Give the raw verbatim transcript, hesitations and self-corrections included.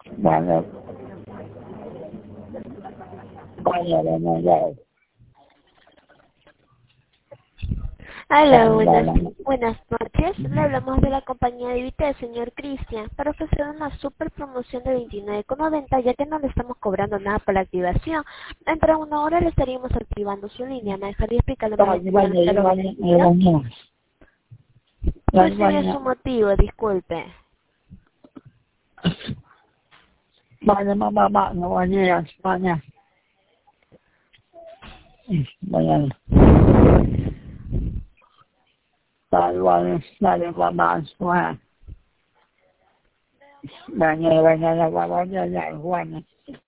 Bueno, bueno, bueno, ya. Hola, buenas, buenas noches. Le hablamos de la compañía de Vite, señor Cristian, para ofrecer una super promoción de veintinueve con noventa, ya que no le estamos cobrando nada por la activación. Dentro de una hora le estaríamos activando su línea. ¿Me dejaría explicarle más Vale, vale, lo vale, que vale. ¿Cuál sería su motivo? Disculpe. Vale, mamá, mamá, no voy a ir a España. Vale, vale, vale, vale, mamá, Juan. Vale, vale, vale, vale, vale, vale.